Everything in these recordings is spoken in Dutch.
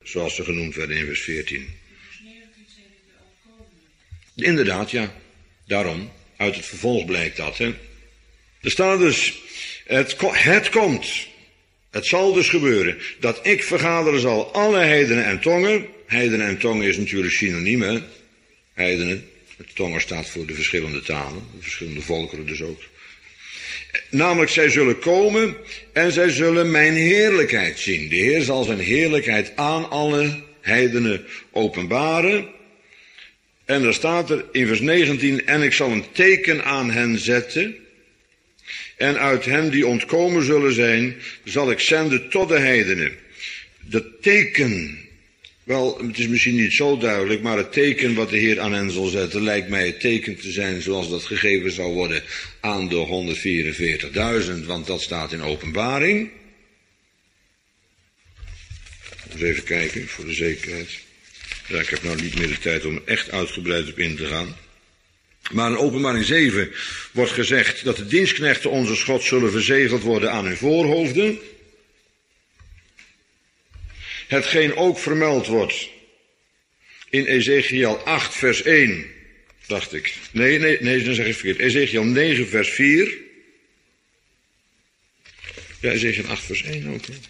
zoals ze genoemd werden in vers 14. Inderdaad, ja. Daarom, uit het vervolg blijkt dat. Hè. Er staat dus, het komt, het zal dus gebeuren, dat ik vergaderen zal alle heidenen en tongen. Heidenen en tongen is natuurlijk synoniem, hè. Heidenen, het tongen staat voor de verschillende talen, de verschillende volkeren dus ook. Namelijk, zij zullen komen en zij zullen mijn heerlijkheid zien. De Heer zal zijn heerlijkheid aan alle heidenen openbaren. En daar staat er in vers 19, en ik zal een teken aan hen zetten. En uit hen die ontkomen zullen zijn, zal ik zenden tot de heidenen. Dat teken, wel, het is misschien niet zo duidelijk, maar het teken wat de Heer aan hen zal zetten, lijkt mij het teken te zijn zoals dat gegeven zou worden aan de 144.000, want dat staat in Openbaring. Eens even kijken, voor de zekerheid. Ja, ik heb nou niet meer de tijd om er echt uitgebreid op in te gaan. Maar in Openbaring 7 wordt gezegd dat de dienstknechten onze God zullen verzegeld worden aan hun voorhoofden. Hetgeen ook vermeld wordt in Ezekiel 8 vers 1, dacht ik. Nee, dan zeg ik verkeerd. Ezekiel 9 vers 4. Ja, Ezekiel 8 vers 1 ook. Hè?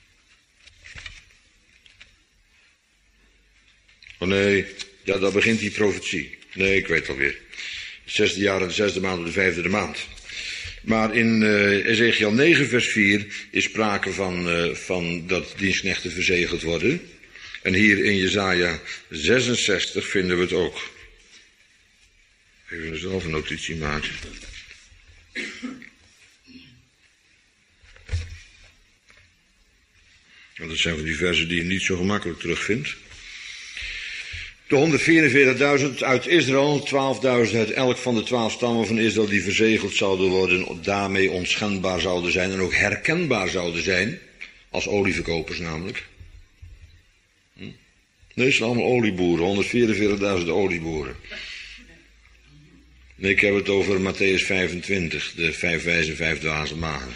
Oh nee, ja, daar begint die profetie. Nee, ik weet het alweer. Het 6e jaar en de 6e maand op de 5e maand. Maar in Ezekiel 9 vers 4 is sprake van dat dienstknechten verzegeld worden. En hier in Jesaja 66 vinden we het ook. Even zelf een notitie maken. Want dat zijn van die versen die je niet zo gemakkelijk terugvindt. De 144.000 uit Israël, 12.000 uit elk van de 12 stammen van Israël die verzegeld zouden worden, daarmee onschendbaar zouden zijn en ook herkenbaar zouden zijn, als olieverkopers namelijk. Nee, het zijn allemaal olieboeren, 144.000 olieboeren. Nee, ik heb het over Mattheüs 25, de 5 wijze 5 dwaze manen.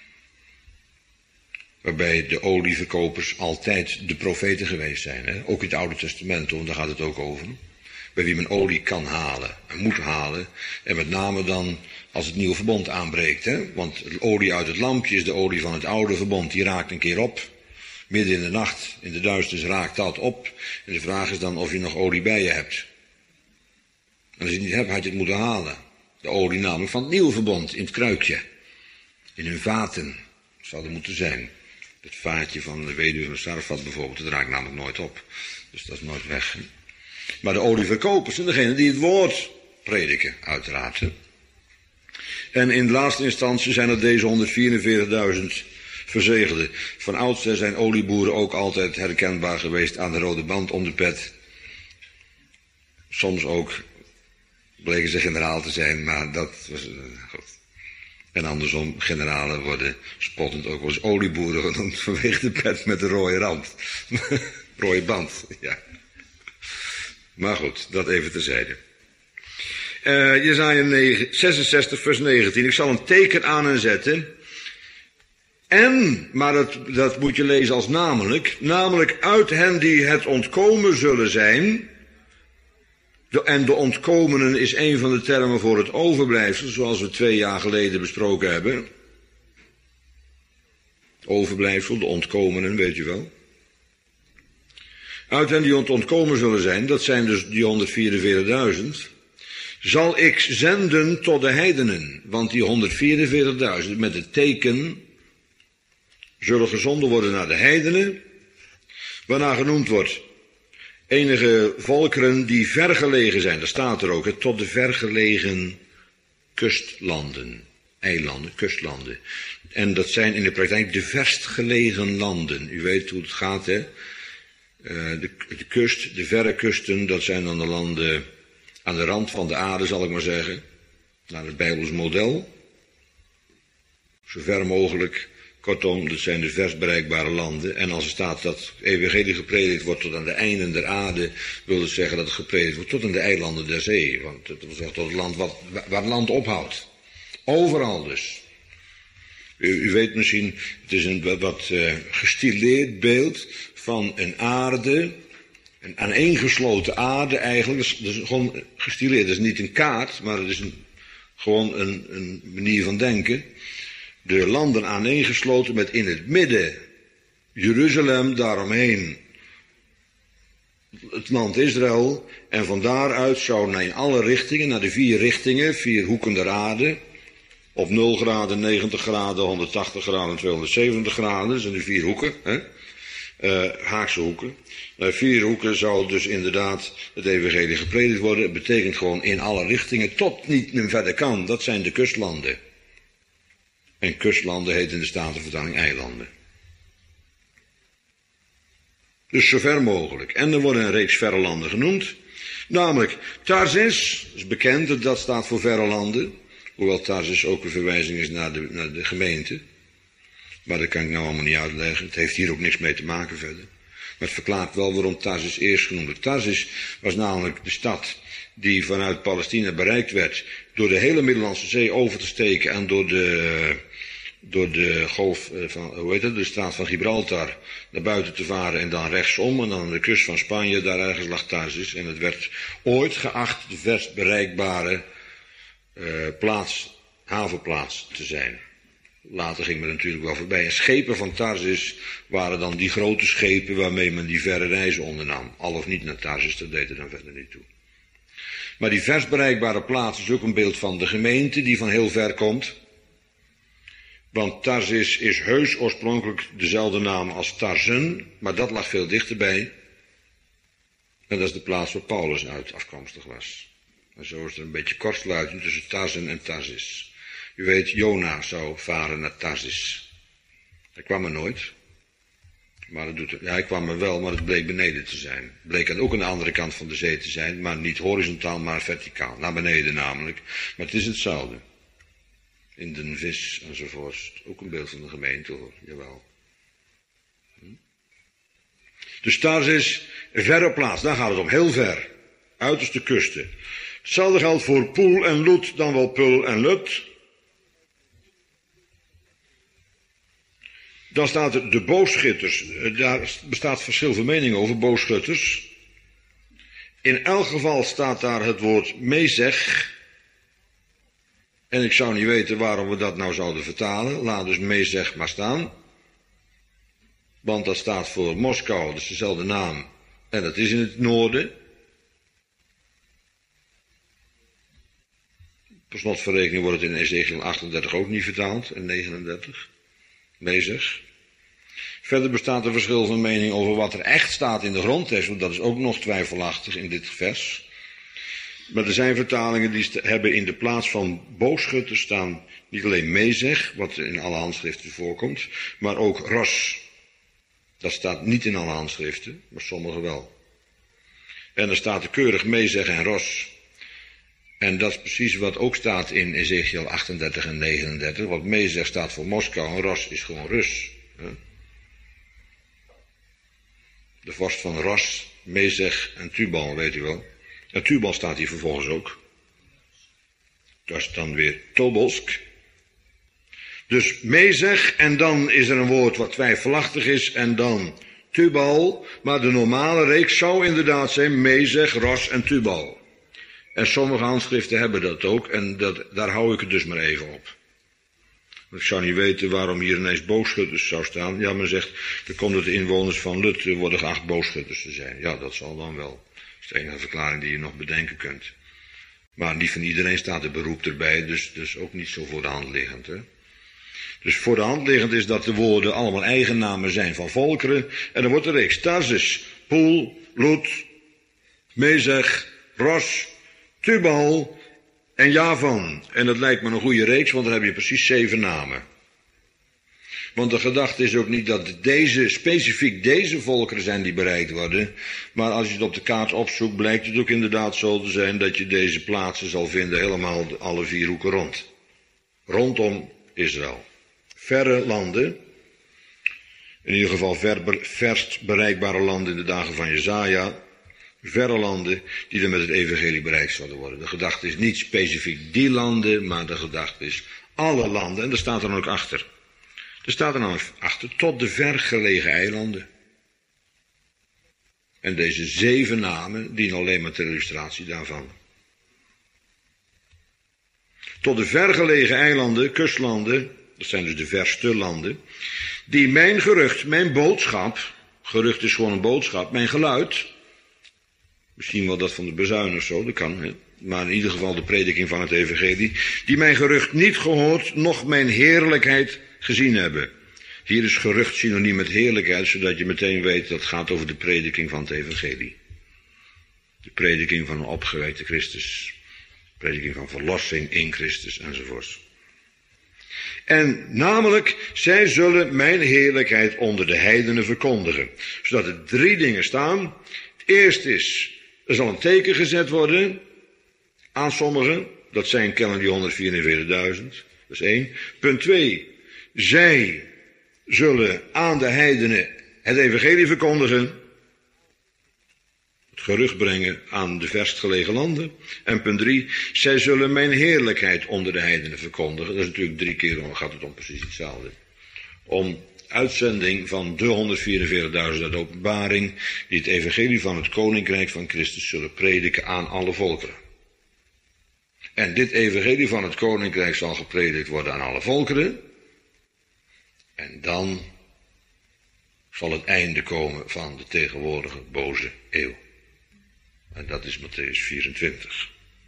Waarbij de olieverkopers altijd de profeten geweest zijn. Hè? Ook in het Oude Testament, want daar gaat het ook over. Bij wie men olie kan halen en moet halen. En met name dan als het nieuwe verbond aanbreekt. Hè? Want de olie uit het lampje is de olie van het oude verbond. Die raakt een keer op. Midden in de nacht, in de duisternis raakt dat op. En de vraag is dan of je nog olie bij je hebt. En als je het niet hebt, had je het moeten halen. De olie namelijk van het nieuwe verbond, in het kruikje. In hun vaten zou er moeten zijn. Het vaatje van de weduwe van Sarfat bijvoorbeeld, dat raakt namelijk nooit op. Dus dat is nooit weg. Hè? Maar de olieverkopers zijn degenen die het woord prediken, uiteraard. Hè? En in de laatste instantie zijn er deze 144.000 verzegelden. Van oudsher zijn olieboeren ook altijd herkenbaar geweest aan de rode band om de pet. Soms ook bleken ze generaal te zijn, maar dat was goed. En andersom, generalen worden spottend ook wel eens olieboeren genoemd vanwege de pet met de rode rand. Rode band, ja. Maar goed, dat even terzijde. Jesaja 66 vers 19. Ik zal een teken aan hen zetten. En, maar dat moet je lezen als namelijk uit hen die het ontkomen zullen zijn. En de ontkomenen is een van de termen voor het overblijfsel, zoals we 2 jaar geleden besproken hebben. Overblijfsel, de ontkomenen, weet je wel. Uit hen die ontkomen zullen zijn, dat zijn dus die 144.000, zal ik zenden tot de heidenen. Want die 144.000 met het teken zullen gezonden worden naar de heidenen, waarna genoemd wordt enige volkeren die vergelegen zijn, dat staat er ook, tot de vergelegen kustlanden, eilanden, kustlanden. En dat zijn in de praktijk de verst gelegen landen. U weet hoe het gaat, hè? De kust, de verre kusten, dat zijn dan de landen aan de rand van de aarde, zal ik maar zeggen. Naar het Bijbels model. Zo ver mogelijk. Kortom, dat zijn de verst bereikbare landen. En als er staat dat evangelie gepredikt wordt tot aan de einden der aarde, wil het zeggen dat het gepredikt wordt tot aan de eilanden der zee. Want dat wil zeggen tot het land waar het land ophoudt. Overal dus. U weet misschien, het is een wat gestileerd beeld van een aarde, een aaneengesloten aarde eigenlijk. Dat is gewoon gestileerd, dat is niet een kaart, maar het is gewoon een manier van denken. De landen aaneengesloten met in het midden Jeruzalem, daaromheen het land Israël. En van daaruit zou naar alle richtingen, naar de 4 richtingen, 4 hoeken der aarde, op 0 graden, 90 graden, 180 graden en 270 graden, dat zijn de 4 hoeken, hè? Haakse hoeken. 4 hoeken zou dus inderdaad het evangelie gepredikt worden. Het betekent gewoon in alle richtingen, tot niet meer verder kan. Dat zijn de kustlanden. En kustlanden heet in de Statenvertaling eilanden. Dus zover mogelijk. En er worden een reeks verre landen genoemd. Namelijk Tarsis, is bekend, dat staat voor verre landen. Hoewel Tarsis ook een verwijzing is naar de gemeente. Maar dat kan ik nou allemaal niet uitleggen. Het heeft hier ook niks mee te maken verder. Maar het verklaart wel waarom Tarsis eerst genoemd wordt. Tarsis was namelijk de stad die vanuit Palestina bereikt werd door de hele Middellandse Zee over te steken en door de golf van, de straat van Gibraltar naar buiten te varen en dan rechtsom en dan aan de kust van Spanje, daar ergens lag Tarsis. En het werd ooit geacht de verst bereikbare havenplaats te zijn. Later ging men natuurlijk wel voorbij. En schepen van Tarsis waren dan die grote schepen waarmee men die verre reizen ondernam. Al of niet naar Tarsis, dat deed er dan verder niet toe. Maar die verst bereikbare plaats is ook een beeld van de gemeente die van heel ver komt. Want Tarsis is heus oorspronkelijk dezelfde naam als Tarsen, maar dat lag veel dichterbij. En dat is de plaats waar Paulus uit afkomstig was. En zo is er een beetje kortsluiting tussen Tarsen en Tarsis. U weet, Jona zou varen naar Tarsis. Hij kwam er nooit. Maar hij kwam er wel, maar het bleek beneden te zijn. Het bleek ook aan de andere kant van de zee te zijn, maar niet horizontaal, maar verticaal. Naar beneden namelijk. Maar het is hetzelfde. In den vis enzovoort. Ook een beeld van de gemeente hoor, jawel. Dus Tarsis, een verre plaats, daar gaat het om, heel ver. Uiterste kusten. Hetzelfde geldt voor Poel en Lut, dan wel Pul en Lut. Dan staat er de boogschutters. Daar bestaat verschil van mening over, boogschutters. In elk geval staat daar het woord Mezech. En ik zou niet weten waarom we dat nou zouden vertalen. Laat dus Mezech maar staan. Want dat staat voor Moskou, dat is dezelfde naam. En dat is in het noorden. Per slot van rekening wordt het in Ezekiel 38 ook niet vertaald. En 39. Mezech. Verder bestaat er verschil van mening over wat er echt staat in de grondtekst. Want dat is ook nog twijfelachtig in dit vers. Maar er zijn vertalingen die hebben in de plaats van boogschutters staan niet alleen Mezech, wat in alle handschriften voorkomt, maar ook Ros. Dat staat niet in alle handschriften, maar sommige wel. En er staat er keurig Mezech en Ros. En dat is precies wat ook staat in Ezekiel 38 en 39. Want Mezech staat voor Moskou en Ros is gewoon Rus. De vorst van Ros, Mezech en Tubal, weet u wel. En Tubal staat hier vervolgens ook. Dat is dan weer Tobolsk. Dus Mezech, en dan is er een woord wat twijfelachtig is, en dan Tubal. Maar de normale reeks zou inderdaad zijn Mezech, Ros en Tubal. En sommige handschriften hebben dat ook, en daar hou ik het dus maar even op. Want ik zou niet weten waarom hier ineens boogschutters zou staan. Ja, men zegt, dan komt het de inwoners van Lut worden geacht boogschutters te zijn. Ja, dat zal dan wel. Dat is de enige verklaring die je nog bedenken kunt. Maar niet van iedereen staat er beroep erbij, dus ook niet zo voor de hand liggend. Hè? Dus voor de hand liggend is dat de woorden allemaal eigennamen zijn van volkeren. En dan wordt de reeks Tarsis, Poel, Lut, Mezech, Ros, Tubal en Javan. En dat lijkt me een goede reeks, want dan heb je precies 7 namen. Want de gedachte is ook niet dat specifiek deze volkeren zijn die bereikt worden. Maar als je het op de kaart opzoekt, blijkt het ook inderdaad zo te zijn dat je deze plaatsen zal vinden helemaal alle 4 hoeken rond. Rondom Israël. Verre landen. In ieder geval verst bereikbare landen in de dagen van Jesaja. Verre landen die er met het evangelie bereikt zouden worden. De gedachte is niet specifiek die landen, maar de gedachte is alle landen. En daar staat er dan ook achter. Er staat er nou achter, tot de vergelegen eilanden. En deze 7 namen dienen alleen maar ter illustratie daarvan. Tot de vergelegen eilanden, kustlanden, dat zijn dus de verste landen, die mijn gerucht, mijn boodschap, gerucht is gewoon een boodschap, mijn geluid, misschien wel dat van de bezuin of zo, dat kan, hè? Maar in ieder geval de prediking van het evangelie, die mijn gerucht niet gehoord, noch mijn heerlijkheid gezien hebben. Hier is gerucht synoniem met heerlijkheid, zodat je meteen weet dat het gaat over de prediking van het evangelie. De prediking van een opgewekte Christus. De prediking van verlossing in Christus enzovoorts. En namelijk, zij zullen mijn heerlijkheid onder de heidenen verkondigen. Zodat er 3 dingen staan. Het eerste is, er zal een teken gezet worden aan sommigen. Dat zijn kennelijk die 144.000. Dat is 1. Punt 2. Zij zullen aan de heidenen het evangelie verkondigen. Het gerucht brengen aan de verstgelegen landen. En punt 3. Zij zullen mijn heerlijkheid onder de heidenen verkondigen. Dat is natuurlijk 3 keer, dan gaat het om precies hetzelfde. Om uitzending van de 144.000 uit openbaring, die het evangelie van het koninkrijk van Christus zullen prediken aan alle volkeren. En dit evangelie van het koninkrijk zal gepredikt worden aan alle volkeren. En dan zal het einde komen van de tegenwoordige boze eeuw. En dat is Mattheüs 24.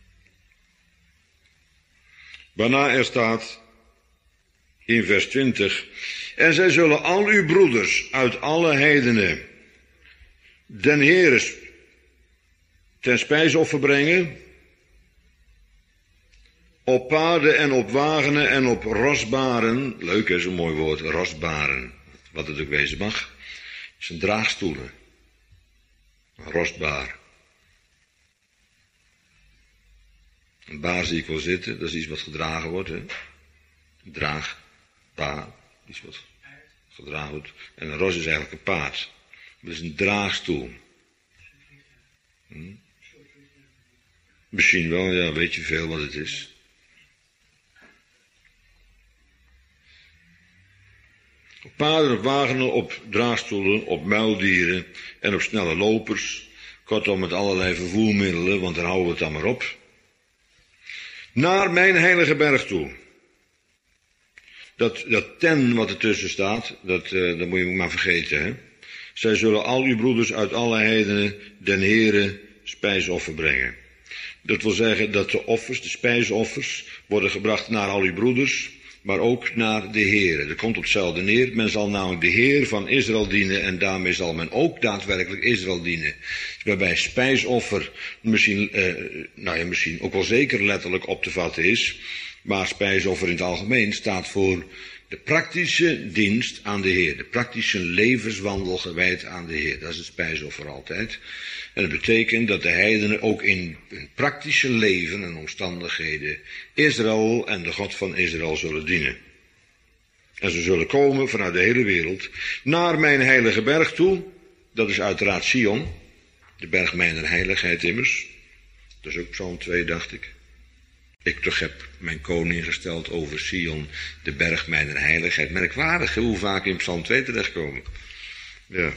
Waarna er staat in vers 20. En zij zullen al uw broeders uit alle heidenen den Heere ten spijsoffer brengen. Op paarden en op wagenen en op rosbaren. Leuk is een mooi woord, rosbaren. Wat het ook wezen mag. Het zijn draagstoelen. Een rosbaar. Een baar zie ik wel zitten, dat is iets wat gedragen wordt. Hè? Een draagbaar, iets wat gedragen wordt. En een ros is eigenlijk een paard. Dat is een draagstoel. Misschien wel, ja, weet je veel wat het is. Op paarden, op wagenen, op draagstoelen, op muildieren en op snelle lopers. Kortom met allerlei vervoermiddelen, want daar houden we het dan maar op. Naar mijn heilige berg toe. Dat ten wat ertussen staat, dat moet je maar vergeten. Hè? Zij zullen al uw broeders uit alle heidenen den Heere spijsoffer brengen. Dat wil zeggen dat de offers, de spijsoffers, worden gebracht naar al uw broeders, maar ook naar de Heere. Dat komt op hetzelfde neer. Men zal namelijk de Heer van Israël dienen en daarmee zal men ook daadwerkelijk Israël dienen. Waarbij spijsoffer misschien ook wel zeker letterlijk op te vatten is, maar spijsoffer in het algemeen staat voor de praktische dienst aan de Heer. De praktische levenswandel gewijd aan de Heer. Dat is het spijsoffer altijd. En dat betekent dat de heidenen ook in hun praktische leven en omstandigheden Israël en de God van Israël zullen dienen. En ze zullen komen vanuit de hele wereld naar mijn heilige berg toe. Dat is uiteraard Sion. De berg mijner heiligheid immers. Dat is ook Psalm 2, dacht ik. Ik toch heb mijn koning gesteld over Sion, de berg mijner heiligheid. Merkwaardig hoe vaak in Psalm 2 terechtkomen. Ja.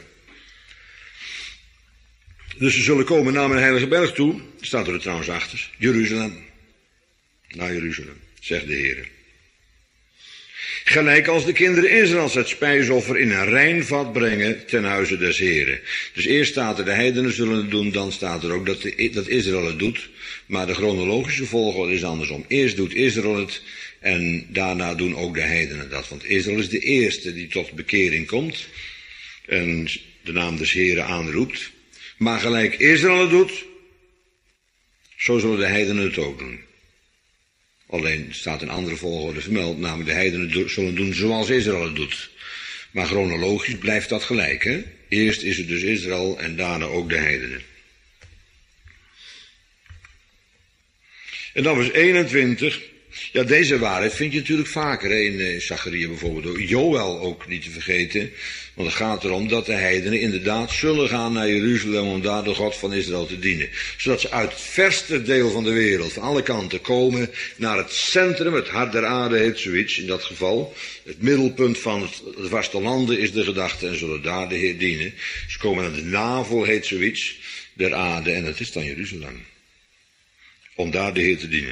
Dus ze zullen komen naar mijn heilige berg toe. Staat er trouwens achter. Jeruzalem. Naar Jeruzalem, zegt de Heer. Gelijk als de kinderen Israëls het spijsoffer in een rein vat brengen ten huize des Heren. Dus eerst staat er de heidenen zullen het doen, dan staat er ook dat Israël het doet. Maar de chronologische volgorde is andersom. Eerst doet Israël het en daarna doen ook de heidenen dat. Want Israël is de eerste die tot bekering komt en de naam des Heren aanroept. Maar gelijk Israël het doet, zo zullen de heidenen het ook doen. Alleen staat een andere volgorde vermeld, namelijk de heidenen zullen doen zoals Israël het doet. Maar chronologisch blijft dat gelijk, hè? Eerst is het dus Israël en daarna ook de heidenen. En dan vers 21. Ja, deze waarheid vind je natuurlijk vaker, hè? In Zacharia bijvoorbeeld. Joël ook niet te vergeten. Want het gaat erom dat de heidenen inderdaad zullen gaan naar Jeruzalem om daar de God van Israël te dienen. Zodat ze uit het verste deel van de wereld, van alle kanten, komen naar het centrum, het hart der aarde heet zoiets in dat geval. Het middelpunt van het vastelanden is de gedachte en zullen daar de Heer dienen. Ze komen naar de navel heet zoiets der aarde en het is dan Jeruzalem. Om daar de Heer te dienen.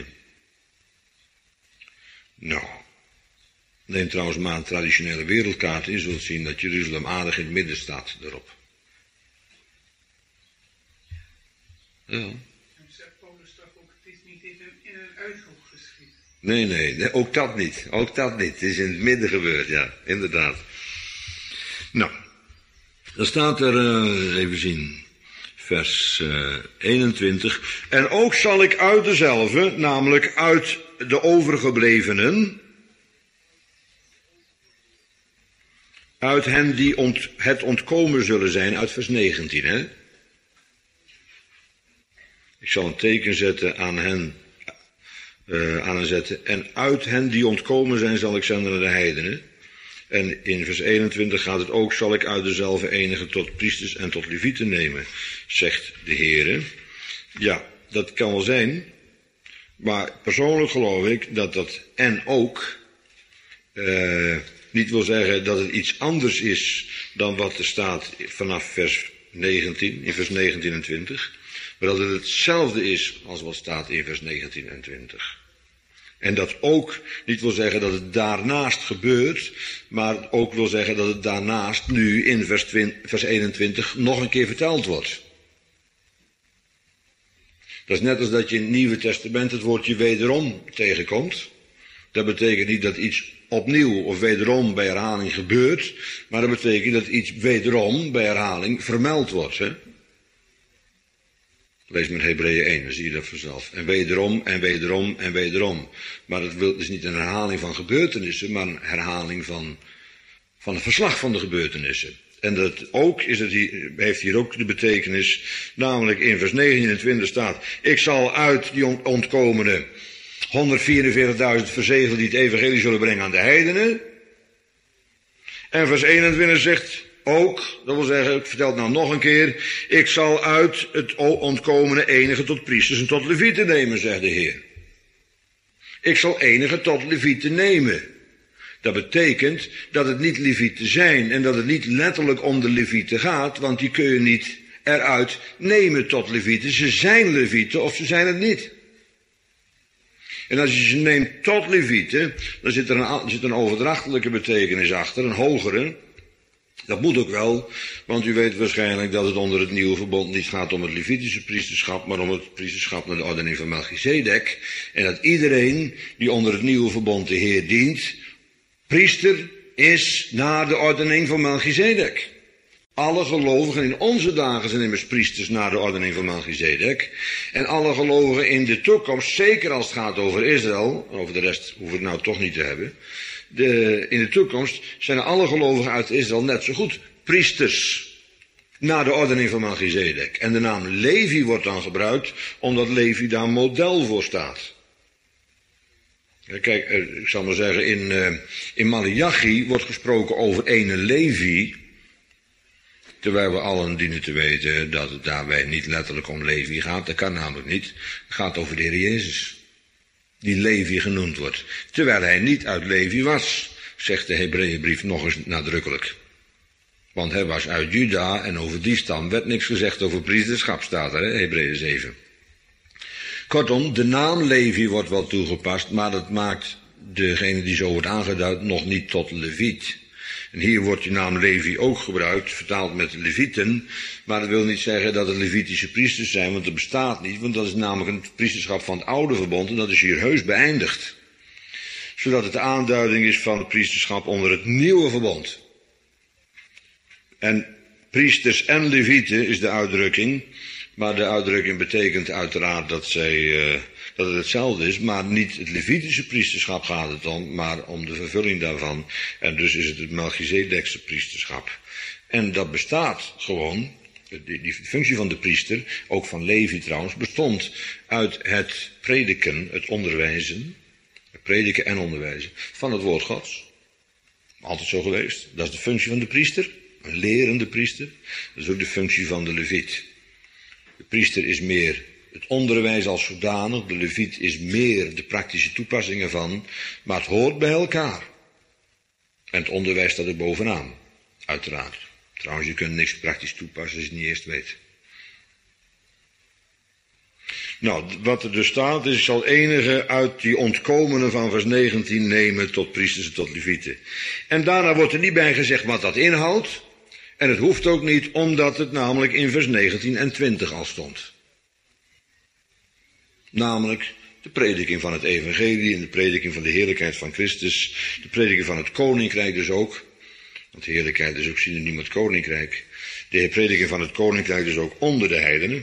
Nou, neem trouwens maar een traditionele wereldkaart in, je zult zien dat Jeruzalem aardig in het midden staat erop. Ja. En zegt Paulus toch ook, het is niet in een uithoek geschied. Nee, ook dat niet. Ook dat niet. Het is in het midden gebeurd, ja, inderdaad. Nou, dan staat er, even zien, vers 21. En ook zal ik uit dezelfde, namelijk uit de overgeblevenen, uit hen die het ontkomen zullen zijn, uit vers 19, hè. Ik zal een teken zetten aan hen, zetten. En uit hen die ontkomen zijn zal ik zenden naar de heidenen. En in vers 21 gaat het ook, zal ik uit dezelfde enige tot priesters en tot levieten nemen, zegt de Heere. Ja, dat kan wel zijn. Maar persoonlijk geloof ik dat dat en ook niet wil zeggen dat het iets anders is dan wat er staat vanaf vers 19, in vers 19 en 20. Maar dat het hetzelfde is als wat staat in vers 19 en 20. En dat ook niet wil zeggen dat het daarnaast gebeurt, maar ook wil zeggen dat het daarnaast nu in vers 21 nog een keer verteld wordt. Dat is net als dat je in het Nieuwe Testament het woordje wederom tegenkomt. Dat betekent niet dat iets opnieuw of wederom bij herhaling gebeurt, maar dat betekent dat iets wederom bij herhaling vermeld wordt. Hè? Lees met Hebreeën 1, dan zie je dat vanzelf. En wederom, en wederom, en wederom. Maar het is niet een herhaling van gebeurtenissen, maar een herhaling van een verslag van de gebeurtenissen. En dat ook heeft hier ook de betekenis, namelijk in vers 29 staat, ik zal uit die ontkomende 144.000 verzegelen die het evangelie zullen brengen aan de heidenen. En vers 21 zegt ook, dat wil zeggen, ik vertel het nou nog een keer, ik zal uit het ontkomende enige tot priesters en tot levieten nemen, zegt de Heer. Ik zal enige tot levieten nemen. Dat betekent dat het niet levieten zijn en dat het niet letterlijk om de levieten gaat, want die kun je niet eruit nemen tot levieten. Ze zijn levieten of ze zijn het niet. En als je ze neemt tot levieten, dan zit er een overdrachtelijke betekenis achter, een hogere. Dat moet ook wel, want u weet waarschijnlijk dat het onder het nieuwe verbond niet gaat om het levitische priesterschap, maar om het priesterschap naar de ordening van Melchizedek. En dat iedereen die onder het nieuwe verbond de Heer dient, priester is naar de ordening van Melchizedek. Alle gelovigen in onze dagen zijn immers priesters naar de ordening van Melchizedek. En alle gelovigen in de toekomst, zeker als het gaat over Israël, over de rest hoeven we het nou toch niet te hebben. In de toekomst zijn alle gelovigen uit Israël net zo goed priesters naar de ordening van Melchizedek. En de naam Levi wordt dan gebruikt, omdat Levi daar model voor staat. Kijk, ik zal maar zeggen, in Maleachi wordt gesproken over ene Levi, terwijl we allen dienen te weten dat het daarbij niet letterlijk om Levi gaat. Dat kan namelijk niet. Het gaat over de Heer Jezus, die Levi genoemd wordt. Terwijl hij niet uit Levi was, zegt de Hebreeënbrief nog eens nadrukkelijk. Want hij was uit Juda en over die stam werd niks gezegd over priesterschap, staat er, hè? Hebreeën 7. Kortom, de naam Levi wordt wel toegepast, maar dat maakt degene die zo wordt aangeduid nog niet tot leviet. En hier wordt die naam Levi ook gebruikt, vertaald met levieten, maar dat wil niet zeggen dat het levitische priesters zijn, want dat bestaat niet, want dat is namelijk een priesterschap van het oude verbond en dat is hier heus beëindigd. Zodat het de aanduiding is van het priesterschap onder het nieuwe verbond. En priesters en levieten is de uitdrukking, maar de uitdrukking betekent uiteraard dat het hetzelfde is, maar niet het levitische priesterschap gaat het om, maar om de vervulling daarvan. En dus is het Melchizedekse priesterschap. En dat bestaat gewoon, die functie van de priester, ook van Levi trouwens, bestond uit het prediken, het onderwijzen, het Prediken en onderwijzen van het woord Gods. Altijd zo geweest. Dat is de functie van de priester. Een lerende priester. Dat is ook de functie van de leviet. De priester is meer het onderwijs als zodanig. De leviet is meer de praktische toepassingen van. Maar het hoort bij elkaar. En het onderwijs staat er bovenaan. Uiteraard. Trouwens, je kunt niks praktisch toepassen als je het niet eerst weet. Nou, wat er dus staat is, ik zal enige uit die ontkomenen van vers 19 nemen tot priesters en tot levieten. En daarna wordt er niet bij gezegd wat dat inhoudt. En het hoeft ook niet, omdat het namelijk in vers 19 en 20 al stond. Namelijk de prediking van het evangelie en de prediking van de heerlijkheid van Christus. De prediking van het koninkrijk dus ook. Want de heerlijkheid is ook synoniem met koninkrijk. De prediking van het koninkrijk dus ook onder de heidenen.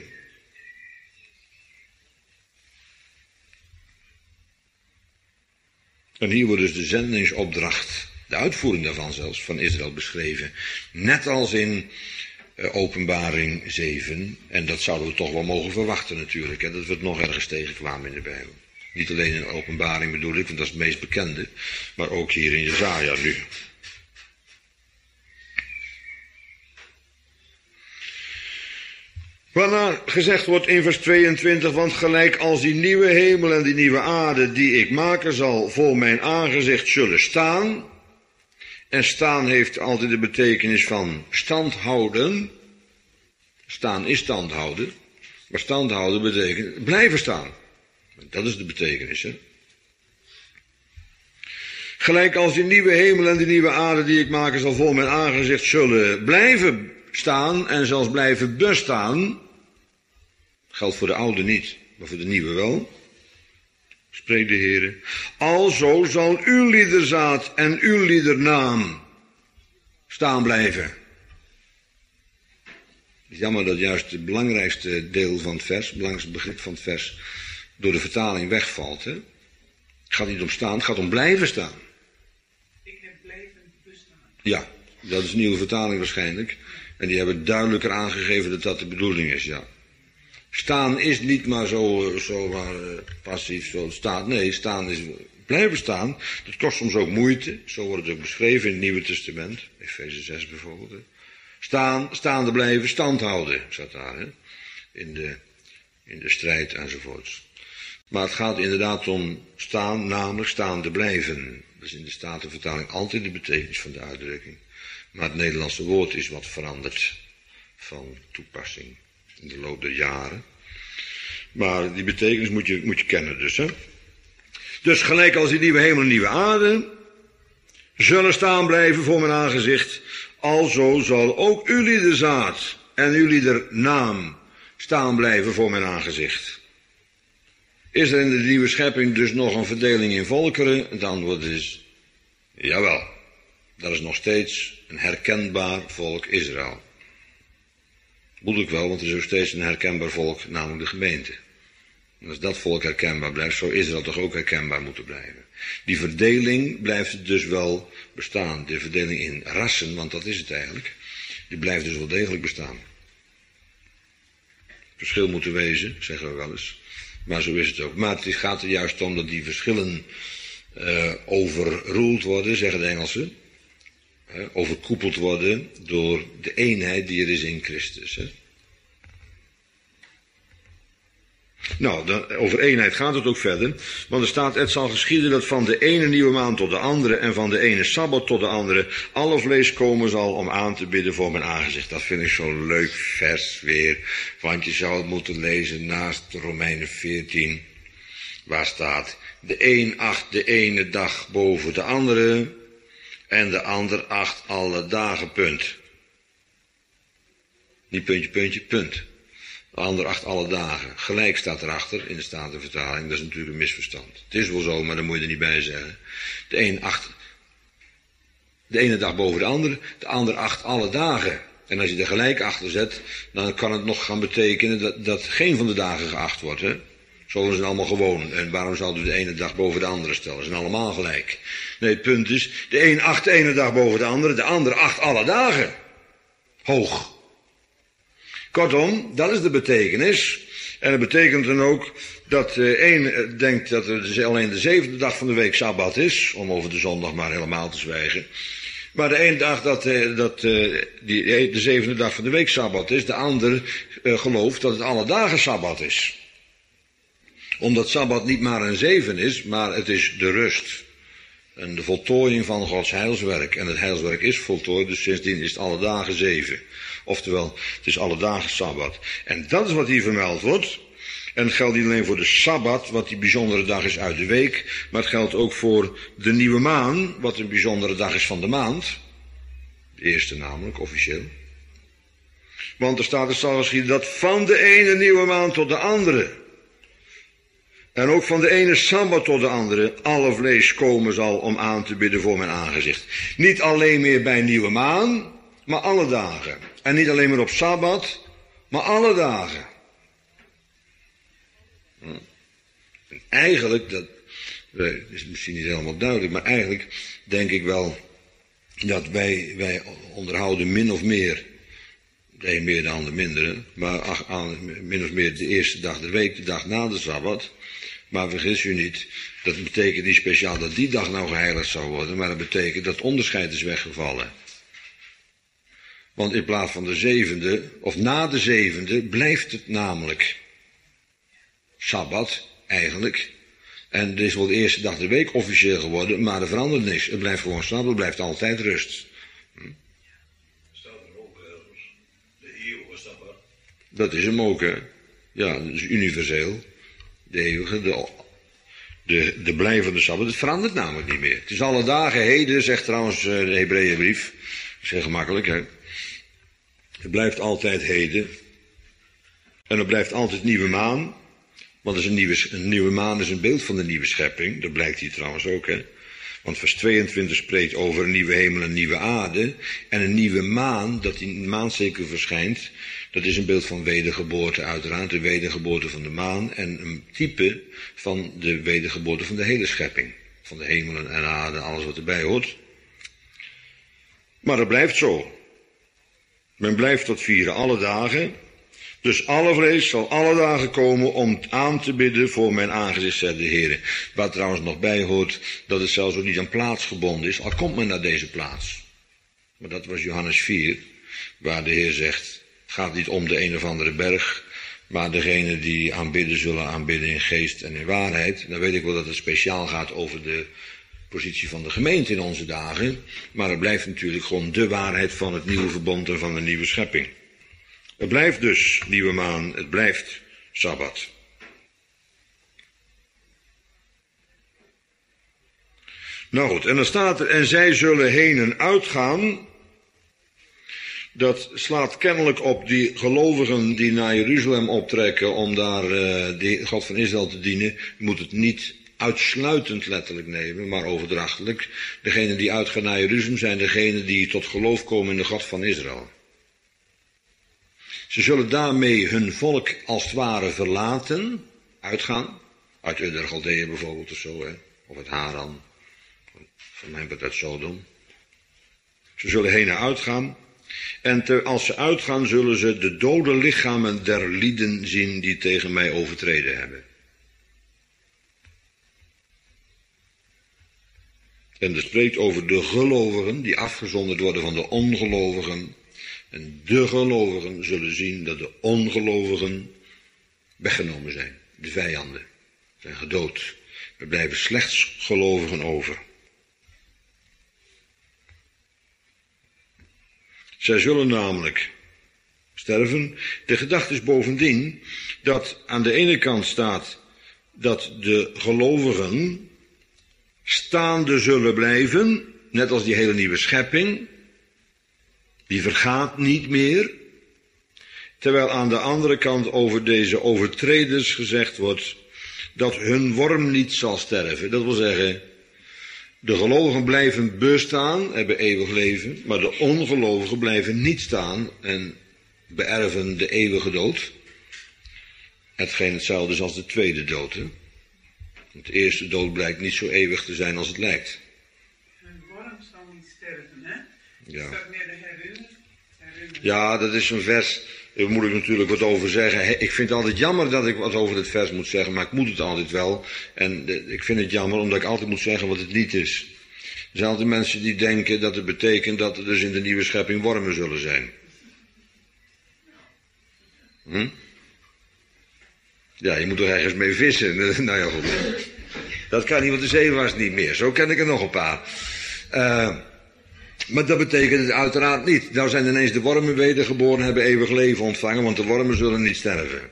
En hier wordt dus de zendingsopdracht, de uitvoering daarvan zelfs, van Israël beschreven. Net als in Openbaring 7. En dat zouden we toch wel mogen verwachten natuurlijk. Hè, dat we het nog ergens tegenkwamen in de Bijbel. Niet alleen in Openbaring bedoel ik, want dat is het meest bekende. Maar ook hier in Jesaja nu. Waarna gezegd wordt in vers 22, want gelijk als die nieuwe hemel en die nieuwe aarde die ik maken zal voor mijn aangezicht zullen staan. En staan heeft altijd de betekenis van stand houden. Staan is stand houden. Maar stand houden betekent blijven staan. Dat is de betekenis, hè. Gelijk als die nieuwe hemel en die nieuwe aarde die ik maken zal voor mijn aangezicht zullen blijven staan en zelfs blijven bestaan. Geldt voor de oude niet, maar voor de nieuwe wel. Spreekt de Heere. Alzo zal uw liederzaad en uw liedernaam staan blijven. Het is jammer dat juist het belangrijkste deel van het vers, het belangrijkste begrip van het vers, door de vertaling wegvalt. Hè? Het gaat niet om staan, het gaat om blijven staan. Ik heb blijven bestaan. Ja, dat is een nieuwe vertaling waarschijnlijk. En die hebben duidelijker aangegeven dat dat de bedoeling is, ja. Staan is niet maar zo passief, zo staat. Nee, staan is blijven staan. Dat kost soms ook moeite. Zo wordt het ook beschreven in het Nieuwe Testament. Efeze 6 bijvoorbeeld. Hè. Staande blijven, stand houden, staat daar. Hè. In de strijd enzovoorts. Maar het gaat inderdaad om staan, namelijk staande blijven. Dat is in de Statenvertaling altijd de betekenis van de uitdrukking. Maar het Nederlandse woord is wat veranderd van toepassing in de loop der jaren. Maar die betekenis moet je kennen dus. Hè? Dus gelijk als die nieuwe hemel en nieuwe aarde zullen staan blijven voor mijn aangezicht, alzo zal ook uw liederzaad en uw liedernaam staan blijven voor mijn aangezicht. Is er in de nieuwe schepping dus nog een verdeling in volkeren? Het antwoord is, jawel. Dat is nog steeds een herkenbaar volk Israël. Moet ik wel, want er is ook steeds een herkenbaar volk, namelijk de gemeente. En als dat volk herkenbaar blijft, zou Israël toch ook herkenbaar moeten blijven. Die verdeling blijft dus wel bestaan. De verdeling in rassen, want dat is het eigenlijk, die blijft dus wel degelijk bestaan. Verschil moet er wezen, zeggen we wel eens. Maar zo is het ook. Maar het gaat er juist om dat die verschillen overruled worden, zeggen de Engelsen. Overkoepeld worden door de eenheid die er is in Christus. Hè? Nou, over eenheid gaat het ook verder. Want er staat, het zal geschieden dat van de ene nieuwe maand tot de andere en van de ene sabbat tot de andere alle vlees komen zal om aan te bidden voor mijn aangezicht. Dat vind ik zo'n leuk vers weer. Want je zou het moeten lezen naast Romeinen 14. Waar staat, de een acht de ene dag boven de andere en de ander acht alle dagen, punt. Niet puntje, puntje, punt. De ander acht alle dagen. Gelijk staat erachter in de Statenvertaling. Dat is natuurlijk een misverstand. Het is wel zo, maar daar moet je er niet bij zeggen. De een acht de ene dag boven de andere. De ander acht alle dagen. En als je er gelijk achter zet, dan kan het nog gaan betekenen dat geen van de dagen geacht wordt. Hè? Zo zijn allemaal gewoon. En waarom zouden we de ene dag boven de andere stellen? Ze zijn allemaal gelijk. Nee, het punt is, de een acht de ene dag boven de ander acht alle dagen. Hoog. Kortom, dat is de betekenis. En dat betekent dan ook dat één denkt dat er alleen de zevende dag van de week Sabbat is, om over de zondag maar helemaal te zwijgen. Maar de ene dag dat de zevende dag van de week Sabbat is, de ander gelooft dat het alle dagen Sabbat is. Omdat Sabbat niet maar een zeven is, maar het is de rust. En de voltooiing van Gods heilswerk. En het heilswerk is voltooid, dus sindsdien is het alle dagen 7. Oftewel, het is alle dagen Sabbat. En dat is wat hier vermeld wordt. En het geldt niet alleen voor de Sabbat, wat die bijzondere dag is uit de week. Maar het geldt ook voor de nieuwe maan, wat een bijzondere dag is van de maand. De eerste namelijk, officieel. Want er staat, het zal geschieden dat van de ene nieuwe maan tot de andere. En ook van de ene Sabbat tot de andere, alle vlees komen zal om aan te bidden voor mijn aangezicht. Niet alleen meer bij nieuwe maan, maar alle dagen. En niet alleen maar op Sabbat, maar alle dagen. En eigenlijk, dat is misschien niet helemaal duidelijk, maar eigenlijk denk ik wel dat wij onderhouden min of meer, de een meer de ander minder, maar min of meer de eerste dag der week, de dag na de Sabbat. Maar vergis u niet, dat betekent niet speciaal dat die dag nou geheiligd zou worden, maar dat betekent dat onderscheid is weggevallen. Want in plaats van de zevende, of na de zevende, blijft het namelijk Sabbat, eigenlijk. En het is wel de eerste dag der week officieel geworden, maar er verandert niks. Het blijft gewoon Sabbat, het blijft altijd rust. Staat er ook ergens, de eeuwige Sabbat? Dat is hem ook, hè. Ja, dat is universeel. De eeuwige, de blijvende Sabbat. Het verandert namelijk niet meer. Het is alle dagen heden, zegt trouwens de Hebreeënbrief. Dat is heel gemakkelijk, hè. Het blijft altijd heden. En er blijft altijd nieuwe maan. Want een nieuwe maan is een beeld van de nieuwe schepping. Dat blijkt hier trouwens ook, hè. Want vers 22 spreekt over een nieuwe hemel en een nieuwe aarde. En een nieuwe maan, dat die maanzeker verschijnt, dat is een beeld van wedergeboorte uiteraard. De wedergeboorte van de maan en een type van de wedergeboorte van de hele schepping. Van de hemelen en aarde, alles wat erbij hoort. Maar dat blijft zo. Men blijft dat vieren alle dagen. Dus alle vlees zal alle dagen komen om aan te bidden voor mijn aangezicht, zegt de Heer. Waar trouwens nog bij hoort dat het zelfs ook niet aan plaats gebonden is, al komt men naar deze plaats. Maar dat was Johannes 4, waar de Heer zegt, het gaat niet om de een of andere berg, maar degene die aanbidden zullen aanbidden in geest en in waarheid. Dan weet ik wel dat het speciaal gaat over de positie van de gemeente in onze dagen, maar het blijft natuurlijk gewoon de waarheid van het nieuwe verbond en van de nieuwe schepping. Het blijft dus nieuwe maan, het blijft Sabbat. Nou goed, en dan staat er, en zij zullen heen en uitgaan. Dat slaat kennelijk op die gelovigen die naar Jeruzalem optrekken om daar de God van Israël te dienen. Je moet het niet uitsluitend letterlijk nemen, maar overdrachtelijk. Degenen die uitgaan naar Jeruzalem zijn degenen die tot geloof komen in de God van Israël. Ze zullen daarmee hun volk als het ware verlaten, uitgaan. Uit Ur der Galdeeën bijvoorbeeld of zo, hè. Of uit Haran. Van mijn part uit Sodom. Ze zullen heen en uitgaan. En als ze uitgaan zullen ze de dode lichamen der lieden zien die tegen mij overtreden hebben. En het spreekt over de gelovigen die afgezonderd worden van de ongelovigen. En de gelovigen zullen zien dat de ongelovigen weggenomen zijn. De vijanden zijn gedood. Er blijven slechts gelovigen over. Zij zullen namelijk sterven. De gedachte is bovendien dat aan de ene kant staat dat de gelovigen staande zullen blijven, net als die hele nieuwe schepping. Die vergaat niet meer. Terwijl aan de andere kant over deze overtreders gezegd wordt dat hun worm niet zal sterven. Dat wil zeggen, de gelovigen blijven bestaan, hebben eeuwig leven, maar de ongelovigen blijven niet staan en beërven de eeuwige dood. Hetgeen hetzelfde is als de tweede dood. Hè? Want de eerste dood blijkt niet zo eeuwig te zijn als het lijkt. Hun worm zal niet sterven, hè? Ja. Is dat meer de herinnering Ja, dat is een vers, daar moet ik natuurlijk wat over zeggen. Ik vind het altijd jammer dat ik wat over het vers moet zeggen, maar ik moet het altijd wel. En ik vind het jammer omdat ik altijd moet zeggen wat het niet is. Er zijn altijd mensen die denken dat het betekent dat er dus in de nieuwe schepping wormen zullen zijn. Ja, je moet er ergens mee vissen. Nou ja, goed. Dat kan niet, want de zee was niet meer. Zo ken ik er nog een paar. Maar dat betekent het uiteraard niet. Nou zijn ineens de wormen wedergeboren, hebben eeuwig leven ontvangen, want de wormen zullen niet sterven.